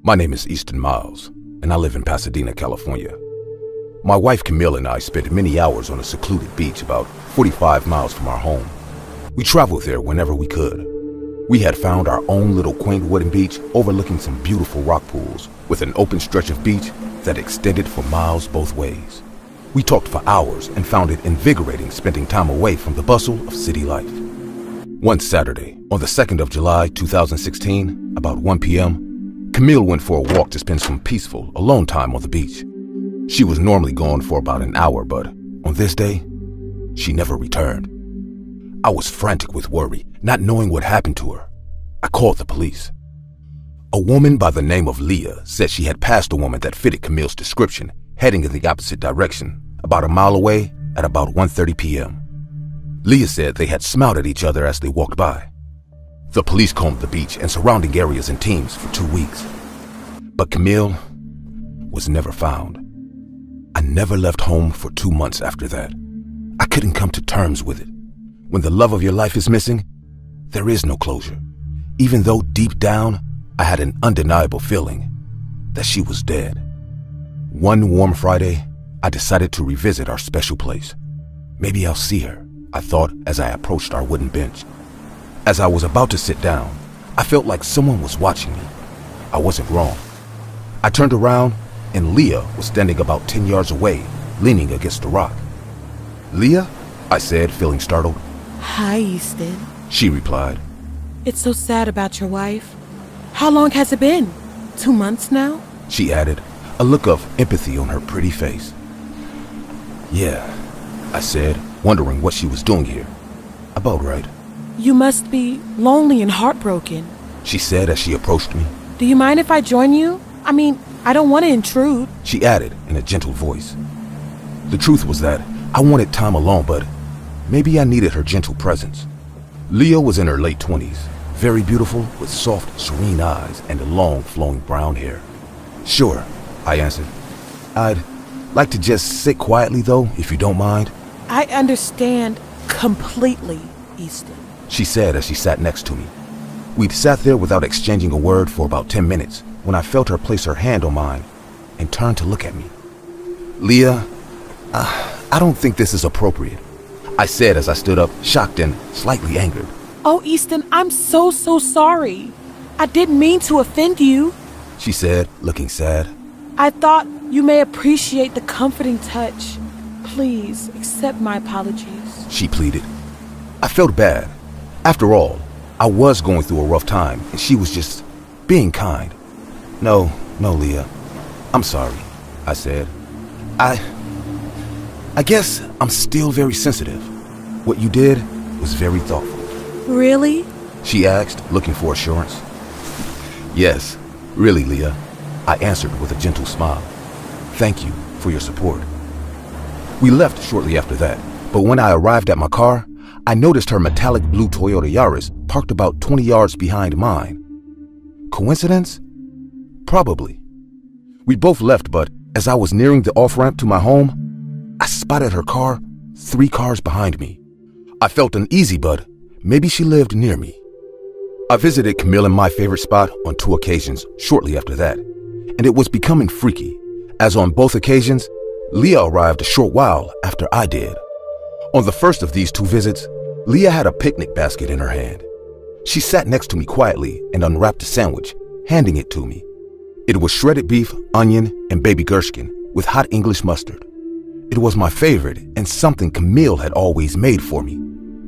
My name is Easton Miles, and I live in Pasadena, California. My wife Camille and I spent many hours on a secluded beach about 45 miles from our home. We traveled there whenever we could. We had found our own little quaint wooden beach overlooking some beautiful rock pools with an open stretch of beach that extended for miles both ways. We talked for hours and found it invigorating spending time away from the bustle of city life. One Saturday, on the 2nd of July, 2016, about 1 p.m., Camille went for a walk to spend some peaceful, alone time on the beach. She was normally gone for about an hour, but on this day, she never returned. I was frantic with worry, not knowing what happened to her. I called the police. A woman by the name of Leah said she had passed a woman that fitted Camille's description, heading in the opposite direction, about a mile away at about 1:30 p.m. Leah said they had smiled at each other as they walked by. The police combed the beach and surrounding areas in teams for 2 weeks. But Camille was never found. I never left home for 2 months after that. I couldn't come to terms with it. When the love of your life is missing, there is no closure, even though deep down, I had an undeniable feeling that she was dead. One warm Friday, I decided to revisit our special place. Maybe I'll see her, I thought as I approached our wooden bench. As I was about to sit down, I felt like someone was watching me. I wasn't wrong. I turned around, and Leah was standing about 10 yards away, leaning against a rock. "Leah?" I said, feeling startled. "Hi, Easton," she replied. "It's so sad about your wife. How long has it been? 2 months now?" She added, a look of empathy on her pretty face. "Yeah," I said, wondering what she was doing here. "About right." "You must be lonely and heartbroken," she said as she approached me. "Do you mind if I join you? I don't want to intrude," she added in a gentle voice. The truth was that I wanted time alone, but maybe I needed her gentle presence. Leah was in her late 20s, very beautiful with soft, serene eyes and long, flowing brown hair. "Sure," I answered. "I'd like to just sit quietly, though, if you don't mind." "I understand completely, Easton," she said as she sat next to me. We'd sat there without exchanging a word for about 10 minutes when I felt her place her hand on mine and turn to look at me. "Leah, I don't think this is appropriate," I said as I stood up, shocked and slightly angered. "Oh, Easton, I'm so sorry. I didn't mean to offend you," she said, looking sad. "I thought you may appreciate the comforting touch. Please accept my apologies," she pleaded. I felt bad. After all, I was going through a rough time, and she was just being kind. No, Leah. I'm sorry," I said. I guess I'm still very sensitive. What you did was very thoughtful." "Really?" she asked, looking for assurance. "Yes, really, Leah," I answered with a gentle smile. "Thank you for your support." We left shortly after that, but when I arrived at my car, I noticed her metallic blue Toyota Yaris parked about 20 yards behind mine. Coincidence? Probably. We both left, but as I was nearing the off-ramp to my home, I spotted her car 3 cars behind me. I felt uneasy, but maybe she lived near me. I visited Camille in my favorite spot on 2 occasions shortly after that, and it was becoming freaky, as on both occasions, Leah arrived a short while after I did. On the first of these 2 visits, Leah had a picnic basket in her hand. She sat next to me quietly and unwrapped a sandwich, handing it to me. It was shredded beef, onion, and baby gherkin with hot English mustard. It was my favorite and something Camille had always made for me.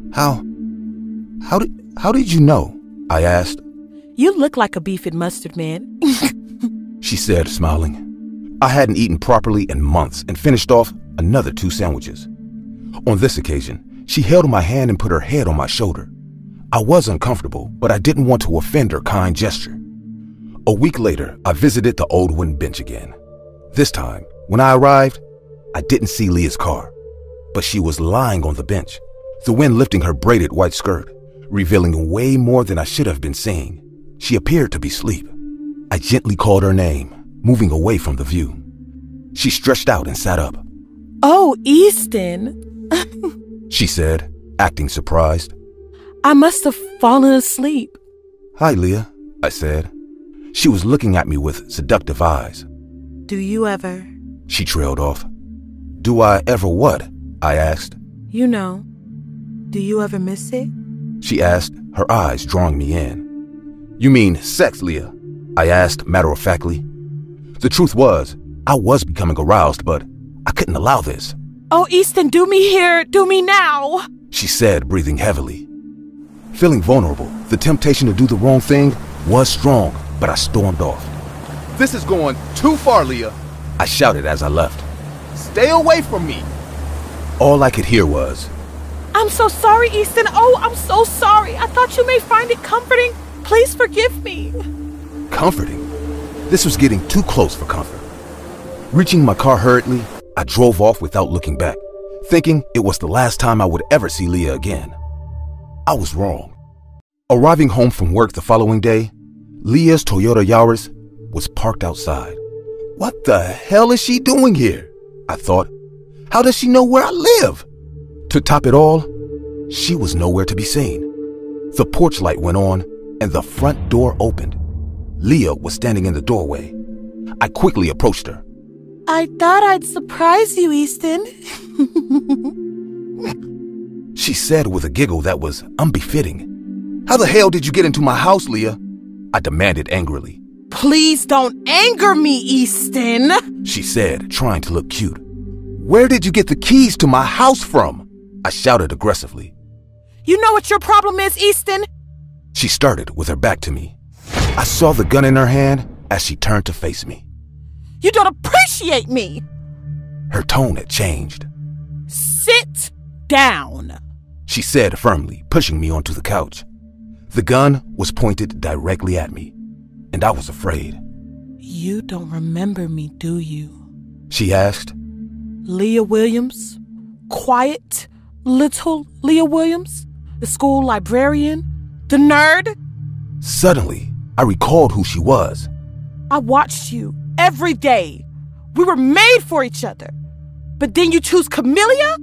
How did you know?" I asked. "You look like a beef and mustard man," she said, smiling. I hadn't eaten properly in months and finished off another 2 sandwiches. On this occasion, she held my hand and put her head on my shoulder. I was uncomfortable, but I didn't want to offend her kind gesture. A week later, I visited the old wooden bench again. This time, when I arrived, I didn't see Leah's car, but she was lying on the bench, the wind lifting her braided white skirt, revealing way more than I should have been seeing. She appeared to be asleep. I gently called her name, moving away from the view. She stretched out and sat up. "Oh, Easton," she said, acting surprised. "I must have fallen asleep." "Hi, Leah," I said. She was looking at me with seductive eyes. Do you ever? She trailed off. Do I ever what? I asked. You know, do you ever miss it? She asked, her eyes drawing me in. You mean sex, Leah? I asked matter-of-factly. The truth was, I was becoming aroused, but I couldn't allow this. Oh, Easton, do me here, do me now, she said, breathing heavily. Feeling vulnerable, the temptation to do the wrong thing was strong, but I stormed off. This is going too far, Leah, I shouted as I left. Stay away from me. All I could hear was, I'm so sorry, Easton. Oh, I'm so sorry. I thought you may find it comforting. Please forgive me. Comforting? This was getting too close for comfort. Reaching my car hurriedly, I drove off without looking back, thinking it was the last time I would ever see Leah again. I was wrong. Arriving home from work the following day, Leah's Toyota Yaris was parked outside. What the hell is she doing here? I thought. How does she know where I live? To top it all, she was nowhere to be seen. The porch light went on and the front door opened. Leah was standing in the doorway. I quickly approached her. I thought I'd surprise you, Easton. She said with a giggle that was unbefitting. How the hell did you get into my house, Leah? I demanded angrily. Please don't anger me, Easton, she said, trying to look cute. Where did you get the keys to my house from? I shouted aggressively. You know what your problem is, Easton? She started with her back to me. I saw the gun in her hand as she turned to face me. You don't appreciate me. Her tone had changed. Sit down, she said firmly, pushing me onto the couch. The gun was pointed directly at me, and I was afraid. You don't remember me, do you? She asked. Leah Williams? Quiet, little Leah Williams? The school librarian? The nerd? Suddenly, I recalled who she was. I watched you every day. We were made for each other. But then you choose Camellia?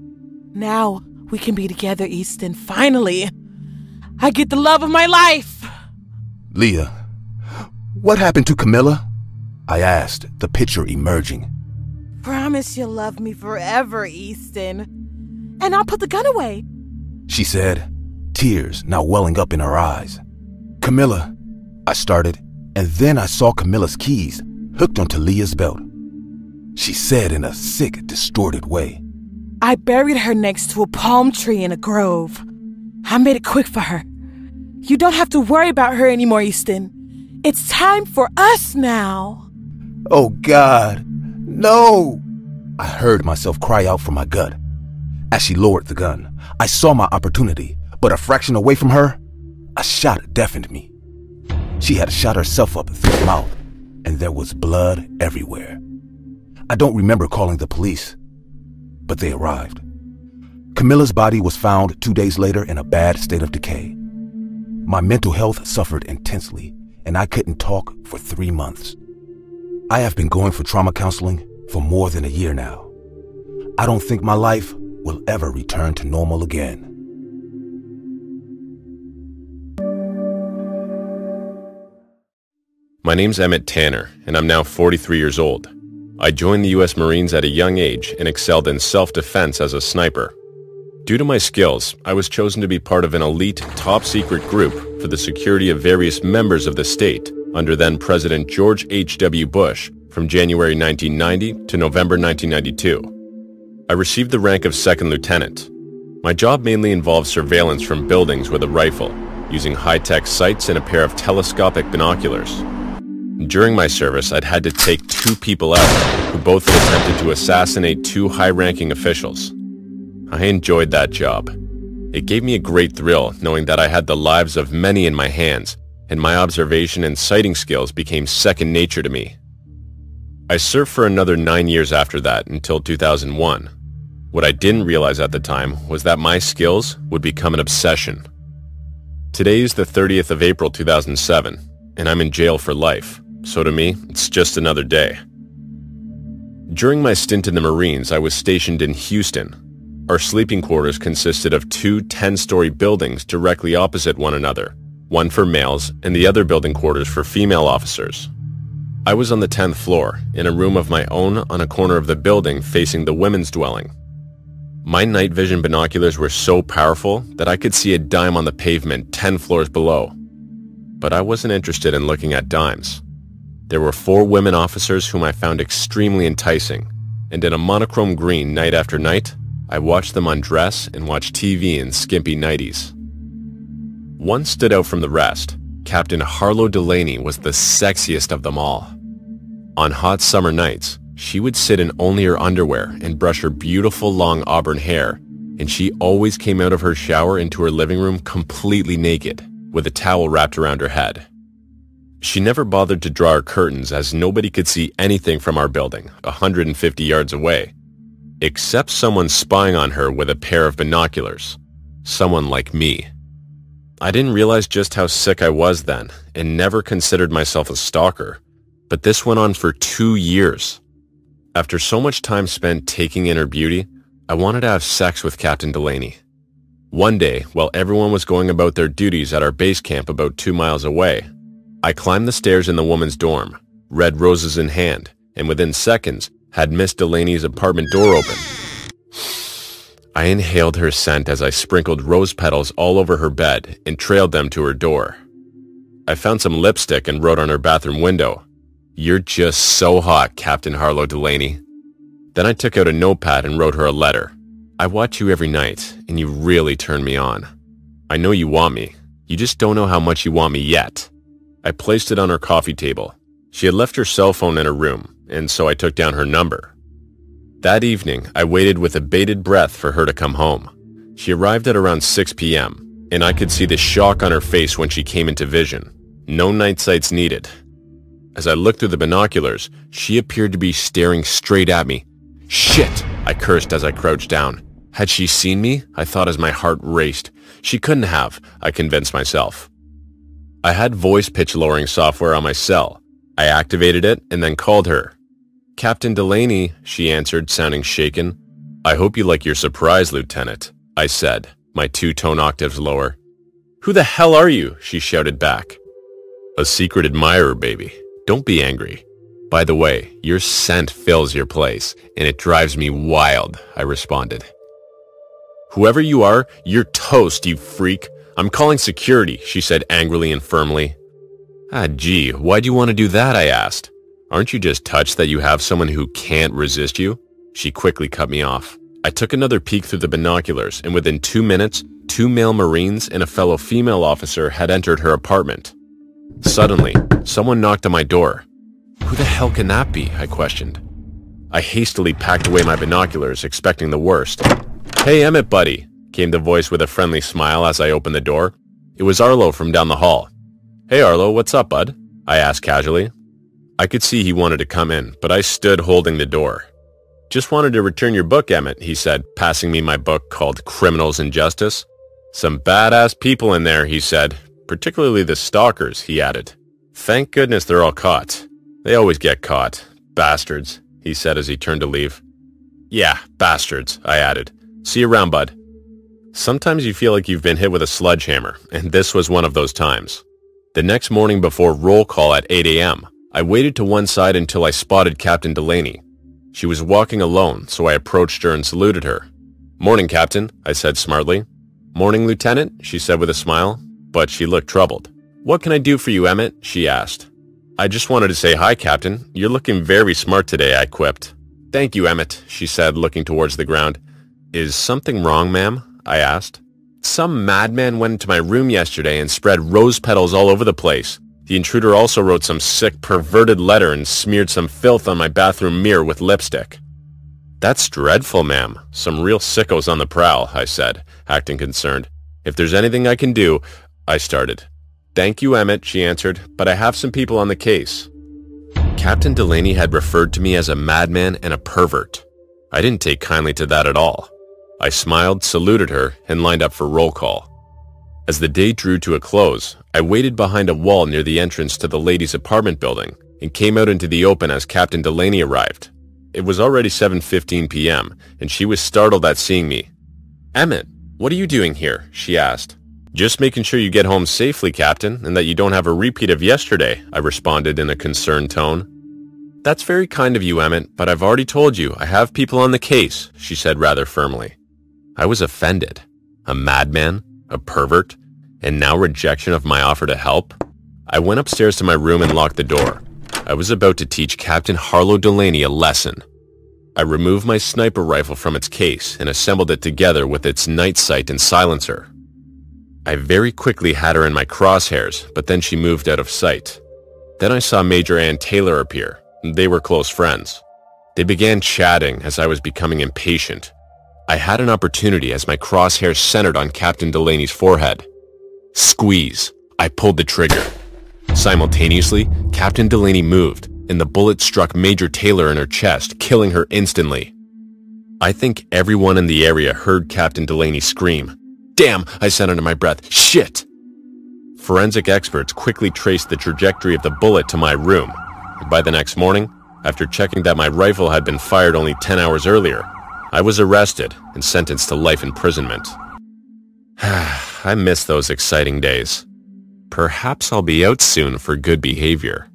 Now we can be together, Easton, finally. I get the love of my life. Leah, what happened to Camilla? I asked, the picture emerging. Promise you'll love me forever, Easton. And I'll put the gun away, she said, tears now welling up in her eyes. Camilla, I started, and then I saw Camilla's keys hooked onto Leah's belt. She said in a sick, distorted way. I buried her next to a palm tree in a grove. I made it quick for her. You don't have to worry about her anymore, Easton. It's time for us now. Oh, God, no! I heard myself cry out from my gut. As she lowered the gun, I saw my opportunity, but a fraction away from her, a shot deafened me. She had shot herself up through the mouth, and there was blood everywhere. I don't remember calling the police, but they arrived. Camilla's body was found 2 days later in a bad state of decay. My mental health suffered intensely, and I couldn't talk for 3 months. I have been going for trauma counseling for more than a year now. I don't think my life will ever return to normal again. My name's Emmett Tanner, and I'm now 43 years old. I joined the U.S. Marines at a young age and excelled in self-defense as a sniper. Due to my skills, I was chosen to be part of an elite, top-secret group for the security of various members of the state under then-President George H.W. Bush from January 1990 to November 1992. I received the rank of second lieutenant. My job mainly involved surveillance from buildings with a rifle, using high-tech sights and a pair of telescopic binoculars. During my service, I'd had to take 2 people out who both had attempted to assassinate 2 high-ranking officials. I enjoyed that job. It gave me a great thrill knowing that I had the lives of many in my hands, and my observation and sighting skills became second nature to me. I served for another 9 years after that until 2001. What I didn't realize at the time was that my skills would become an obsession. Today is the 30th of April 2007, and I'm in jail for life. So to me, it's just another day. During my stint in the Marines, I was stationed in Houston. Our sleeping quarters consisted of 2 10-story buildings directly opposite one another, one for males and the other building quarters for female officers. I was on the 10th floor, in a room of my own on a corner of the building facing the women's dwelling. My night vision binoculars were so powerful that I could see a dime on the pavement 10 floors below. But I wasn't interested in looking at dimes. There were 4 women officers whom I found extremely enticing, and in a monochrome green night after night, I watched them undress and watch TV in skimpy nighties. One stood out from the rest. Captain Harlow Delaney was the sexiest of them all. On hot summer nights, she would sit in only her underwear and brush her beautiful long auburn hair, and she always came out of her shower into her living room completely naked, with a towel wrapped around her head. She never bothered to draw her curtains as nobody could see anything from our building, 150 yards away, except someone spying on her with a pair of binoculars. Someone like me. I didn't realize just how sick I was then, and never considered myself a stalker, but this went on for 2 years. After so much time spent taking in her beauty, I wanted to have sex with Captain Delaney. One day, while everyone was going about their duties at our base camp about 2 miles away, I climbed the stairs in the woman's dorm, red roses in hand, and within seconds had Miss Delaney's apartment door open. I inhaled her scent as I sprinkled rose petals all over her bed and trailed them to her door. I found some lipstick and wrote on her bathroom window, "You're just so hot, Captain Harlow Delaney." Then I took out a notepad and wrote her a letter. "I watch you every night, and you really turn me on. I know you want me. You just don't know how much you want me yet." I placed it on her coffee table. She had left her cell phone in her room, and so I took down her number. That evening, I waited with a bated breath for her to come home. She arrived at around 6 p.m., and I could see the shock on her face when she came into vision. No night sights needed. As I looked through the binoculars, she appeared to be staring straight at me. "Shit!" I cursed as I crouched down. Had she seen me? I thought as my heart raced. She couldn't have, I convinced myself. I had voice pitch lowering software on my cell. I activated it and then called her. "Captain Delaney," she answered, sounding shaken. "I hope you like your surprise, Lieutenant," I said, my 2 tone octaves lower. "Who the hell are you?" she shouted back. "A secret admirer, baby. Don't be angry. By the way, your scent fills your place, and it drives me wild," I responded. "Whoever you are, you're toast, you freak. I'm calling security," she said angrily and firmly. Gee, why'd you want to do that?" I asked. "Aren't you just touched that you have someone who can't resist you?" She quickly cut me off. I took another peek through the binoculars, and within 2 minutes, 2 male Marines and a fellow female officer had entered her apartment. Suddenly, someone knocked on my door. "Who the hell can that be?" I questioned. I hastily packed away my binoculars, expecting the worst. "Hey, Emmett, buddy," came the voice with a friendly smile as I opened the door. It was Arlo from down the hall. "Hey, Arlo, what's up, bud?" I asked casually. I could see he wanted to come in, but I stood holding the door. "Just wanted to return your book, Emmett," he said, passing me my book called Criminals and Justice. "Some badass people in there," he said, "particularly the stalkers," he added. "Thank goodness they're all caught. They always get caught. Bastards," he said as he turned to leave. "Yeah, bastards," I added. "See you around, bud." Sometimes you feel like you've been hit with a sledgehammer, and this was one of those times. The next morning before roll call at 8 a.m., I waited to one side until I spotted Captain Delaney. She was walking alone, so I approached her and saluted her. "Morning, Captain," I said smartly. "Morning, Lieutenant," she said with a smile, but she looked troubled. "What can I do for you, Emmett?" she asked. "I just wanted to say hi, Captain. You're looking very smart today," I quipped. "Thank you, Emmett," she said, looking towards the ground. "Is something wrong, ma'am?" I asked. "Some madman went into my room yesterday and spread rose petals all over the place. The intruder also wrote some sick, perverted letter and smeared some filth on my bathroom mirror with lipstick." "That's dreadful, ma'am. Some real sickos on the prowl," I said, acting concerned. "If there's anything I can do," I started. "Thank you, Emmett," she answered, "but I have some people on the case." Captain Delaney had referred to me as a madman and a pervert. I didn't take kindly to that at all. I smiled, saluted her, and lined up for roll call. As the day drew to a close, I waited behind a wall near the entrance to the ladies' apartment building and came out into the open as Captain Delaney arrived. It was already 7:15 p.m., and she was startled at seeing me. "Emmett, what are you doing here?" she asked. "Just making sure you get home safely, Captain, and that you don't have a repeat of yesterday," I responded in a concerned tone. "That's very kind of you, Emmett, but I've already told you I have people on the case," she said rather firmly. I was offended. A madman? A pervert? And now rejection of my offer to help? I went upstairs to my room and locked the door. I was about to teach Captain Harlow Delaney a lesson. I removed my sniper rifle from its case and assembled it together with its night sight and silencer. I very quickly had her in my crosshairs, but then she moved out of sight. Then I saw Major Ann Taylor appear. They were close friends. They began chatting as I was becoming impatient. I had an opportunity as my crosshairs centered on Captain Delaney's forehead. Squeeze. I pulled the trigger. Simultaneously, Captain Delaney moved, and the bullet struck Major Taylor in her chest, killing her instantly. I think everyone in the area heard Captain Delaney scream. "Damn!" I said under my breath. "Shit!" Forensic experts quickly traced the trajectory of the bullet to my room, and by the next morning, after checking that my rifle had been fired only 10 hours earlier, I was arrested and sentenced to life imprisonment. I miss those exciting days. Perhaps I'll be out soon for good behavior.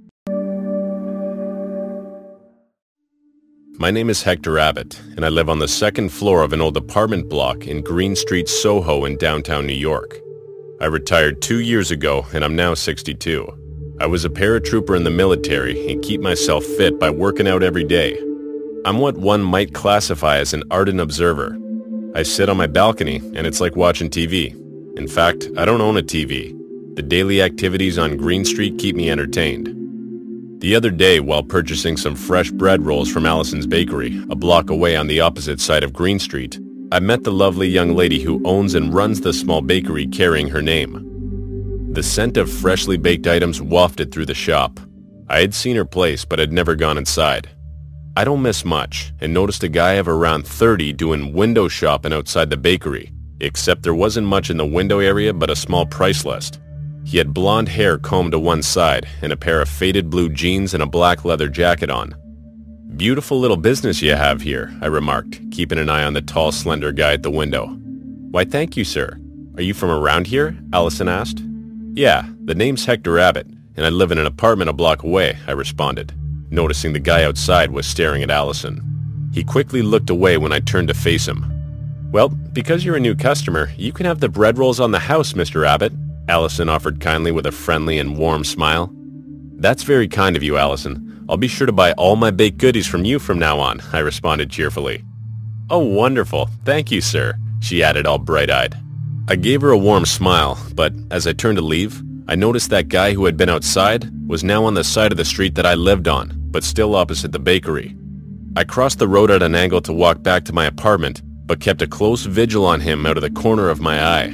My name is Hector Abbott, and I live on the second floor of an old apartment block in Green Street, Soho in downtown New York. I retired 2 years ago, and I'm now 62. I was a paratrooper in the military and keep myself fit by working out every day. I'm what one might classify as an ardent observer. I sit on my balcony, and it's like watching TV. In fact, I don't own a TV. The daily activities on Green Street keep me entertained. The other day, while purchasing some fresh bread rolls from Allison's Bakery, a block away on the opposite side of Green Street, I met the lovely young lady who owns and runs the small bakery carrying her name. The scent of freshly baked items wafted through the shop. I had seen her place, but had never gone inside. I don't miss much, and noticed a guy of around 30 doing window shopping outside the bakery, except there wasn't much in the window area but a small price list. He had blonde hair combed to one side and a pair of faded blue jeans and a black leather jacket on. "Beautiful little business you have here," I remarked, keeping an eye on the tall, slender guy at the window. "Why, thank you, sir. Are you from around here?" Allison asked. "Yeah, the name's Hector Abbott, and I live in an apartment a block away," I responded, noticing the guy outside was staring at Allison. He quickly looked away when I turned to face him. "Well, because you're a new customer, you can have the bread rolls on the house, Mr. Abbott," Allison offered kindly with a friendly and warm smile. "That's very kind of you, Allison. I'll be sure to buy all my baked goodies from you from now on," I responded cheerfully. "Oh, wonderful. Thank you, sir," she added all bright-eyed. I gave her a warm smile, but as I turned to leave, I noticed that guy who had been outside was now on the side of the street that I lived on, but still opposite the bakery. I crossed the road at an angle to walk back to my apartment, but kept a close vigil on him out of the corner of my eye.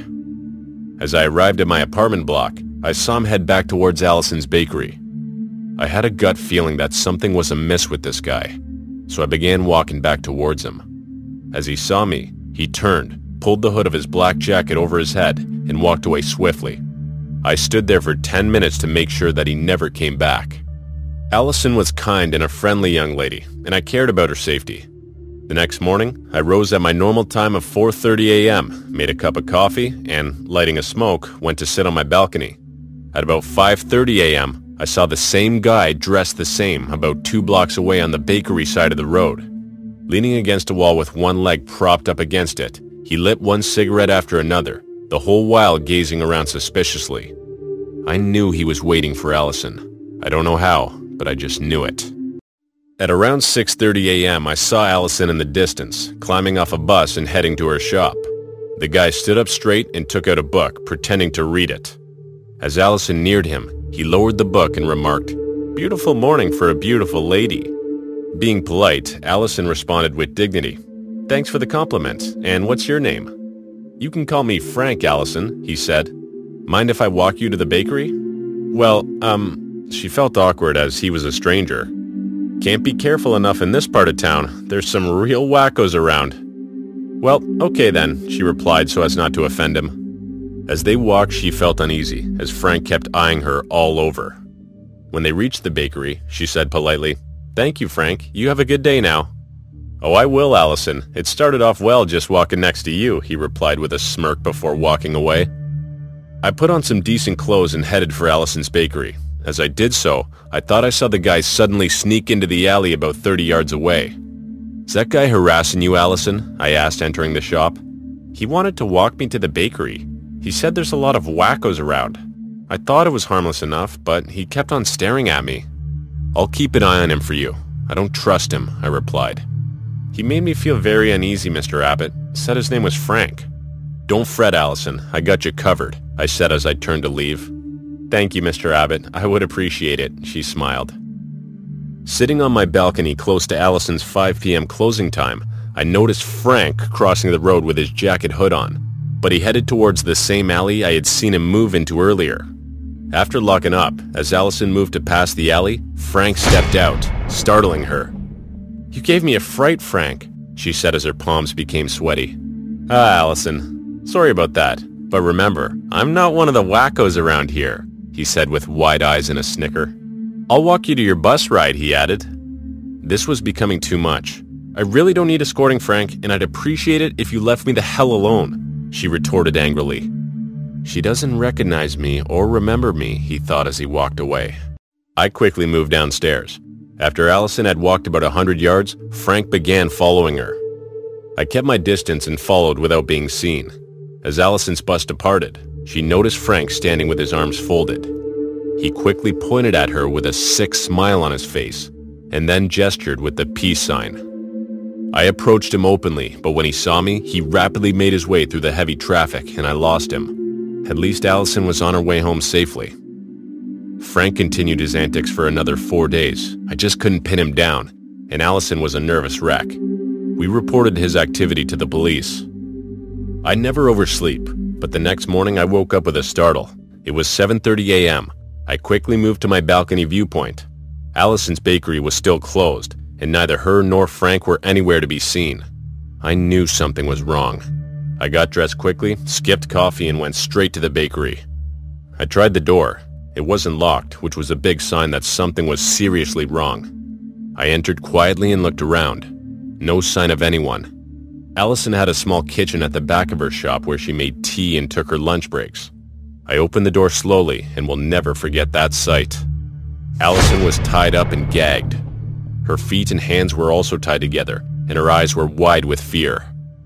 As I arrived at my apartment block, I saw him head back towards Allison's Bakery. I had a gut feeling that something was amiss with this guy, so I began walking back towards him. As he saw me, he turned, pulled the hood of his black jacket over his head, and walked away swiftly. I stood there for 10 minutes to make sure that he never came back. Allison was kind and a friendly young lady, and I cared about her safety. The next morning, I rose at my normal time of 4:30 a.m., made a cup of coffee, and, lighting a smoke, went to sit on my balcony. At about 5:30 a.m., I saw the same guy dressed the same about 2 blocks away on the bakery side of the road. Leaning against a wall with one leg propped up against it, he lit one cigarette after another, the whole while gazing around suspiciously. I knew he was waiting for Allison. I don't know how, but I just knew it. At around 6:30 a.m., I saw Allison in the distance, climbing off a bus and heading to her shop. The guy stood up straight and took out a book, pretending to read it. As Allison neared him, he lowered the book and remarked, "Beautiful morning for a beautiful lady." Being polite, Allison responded with dignity, "Thanks for the compliment, and what's your name?" "You can call me Frank, Allison," he said. "Mind if I walk you to the bakery?" "Well, she felt awkward as he was a stranger. "Can't be careful enough in this part of town. There's some real wackos around." "Well, okay then," she replied so as not to offend him. As they walked, she felt uneasy, as Frank kept eyeing her all over. When they reached the bakery, she said politely, "Thank you, Frank. You have a good day now." "Oh, I will, Allison. It started off well just walking next to you," he replied with a smirk before walking away. I put on some decent clothes and headed for Allison's bakery. As I did so, I thought I saw the guy suddenly sneak into the alley about 30 yards away. "Is that guy harassing you, Allison?" I asked, entering the shop. "He wanted to walk me to the bakery. He said there's a lot of wackos around." I thought it was harmless enough, but he kept on staring at me. "I'll keep an eye on him for you. I don't trust him," I replied. "He made me feel very uneasy, Mr. Abbott. Said his name was Frank." "Don't fret, Allison. I got you covered," I said as I turned to leave. "Thank you, Mr. Abbott. I would appreciate it," she smiled. Sitting on my balcony close to Allison's 5 p.m. closing time, I noticed Frank crossing the road with his jacket hood on, but he headed towards the same alley I had seen him move into earlier. After locking up, as Allison moved to pass the alley, Frank stepped out, startling her. "You gave me a fright, Frank," she said as her palms became sweaty. "Ah, Allison. Sorry about that. But remember, I'm not one of the wackos around here," he said with wide eyes and a snicker. "I'll walk you to your bus ride," he added. This was becoming too much. "I really don't need escorting, Frank, and I'd appreciate it if you left me the hell alone," she retorted angrily. "She doesn't recognize me or remember me," he thought as he walked away. I quickly moved downstairs. After Allison had walked about 100 yards, Frank began following her. I kept my distance and followed without being seen. As Allison's bus departed, she noticed Frank standing with his arms folded. He quickly pointed at her with a sick smile on his face, and then gestured with the peace sign. I approached him openly, but when he saw me, he rapidly made his way through the heavy traffic, and I lost him. At least Allison was on her way home safely. Frank continued his antics for another 4 days. I just couldn't pin him down, and Allison was a nervous wreck. We reported his activity to the police. I never oversleep, but the next morning I woke up with a startle. It was 7:30 a.m. I quickly moved to my balcony viewpoint. Allison's bakery was still closed, and neither her nor Frank were anywhere to be seen. I knew something was wrong. I got dressed quickly, skipped coffee, and went straight to the bakery. I tried the door. It wasn't locked, which was a big sign that something was seriously wrong. I entered quietly and looked around. No sign of anyone. Allison had a small kitchen at the back of her shop where she made tea and took her lunch breaks. I opened the door slowly and will never forget that sight. Allison was tied up and gagged. Her feet and hands were also tied together, and her eyes were wide with fear.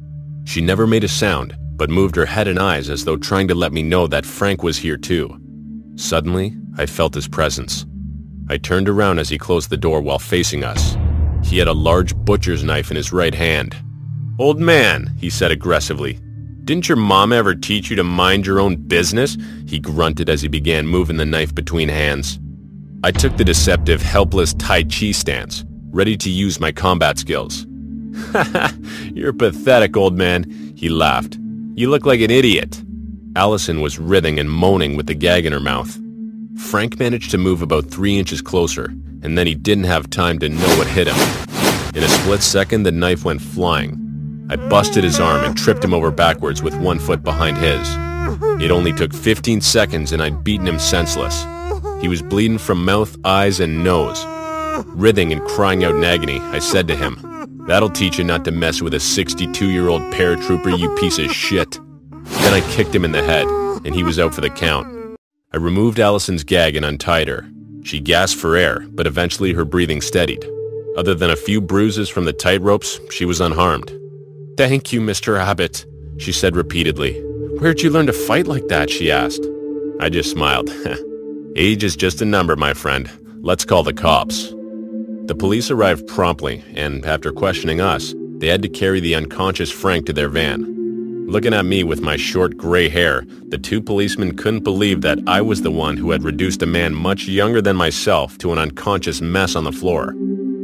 She never made a sound, but moved her head and eyes as though trying to let me know that Frank was here too. Suddenly, I felt his presence. I turned around as he closed the door while facing us. He had a large butcher's knife in his right hand. "Old man," he said aggressively, "didn't your mom ever teach you to mind your own business?" He grunted as he began moving the knife between hands. I took the deceptive, helpless Tai Chi stance, ready to use my combat skills. "Haha, you're pathetic, old man," he laughed. "You look like an idiot." Allison was writhing and moaning with the gag in her mouth. Frank managed to move about 3 inches closer, and then he didn't have time to know what hit him. In a split second, the knife went flying. I busted his arm and tripped him over backwards with 1 foot behind his. It only took 15 seconds and I'd beaten him senseless. He was bleeding from mouth, eyes, and nose. Writhing and crying out in agony, I said to him, "That'll teach you not to mess with a 62-year-old paratrooper, you piece of shit." Then I kicked him in the head, and he was out for the count. I removed Allison's gag and untied her. She gasped for air, but eventually her breathing steadied. Other than a few bruises from the tight ropes, she was unharmed. "Thank you, Mr. Abbott," she said repeatedly. "Where'd you learn to fight like that?" she asked. I just smiled. "Age is just a number, my friend. Let's call the cops." The police arrived promptly, and after questioning us, they had to carry the unconscious Frank to their van. Looking at me with my short gray hair, the 2 policemen couldn't believe that I was the one who had reduced a man much younger than myself to an unconscious mess on the floor.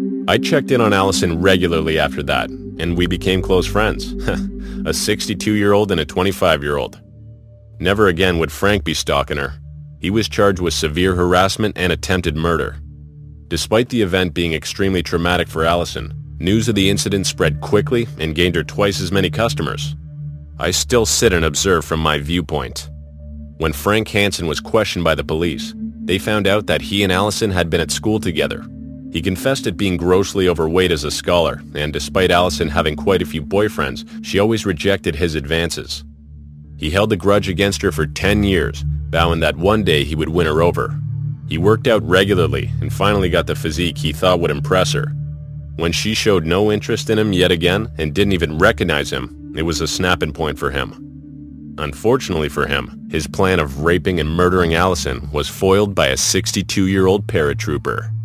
I checked in on Allison regularly after that, and we became close friends. A 62-year-old and a 25-year-old. Never again would Frank be stalking her. He was charged with severe harassment and attempted murder. Despite the event being extremely traumatic for Allison, news of the incident spread quickly and gained her twice as many customers. I still sit and observe from my viewpoint. When Frank Hansen was questioned by the police, they found out that he and Allison had been at school together. He confessed at being grossly overweight as a scholar, and despite Allison having quite a few boyfriends, she always rejected his advances. He held a grudge against her for 10 years, vowing that one day he would win her over. He worked out regularly and finally got the physique he thought would impress her. When she showed no interest in him yet again and didn't even recognize him, it was a snapping point for him. Unfortunately for him, his plan of raping and murdering Allison was foiled by a 62-year-old paratrooper.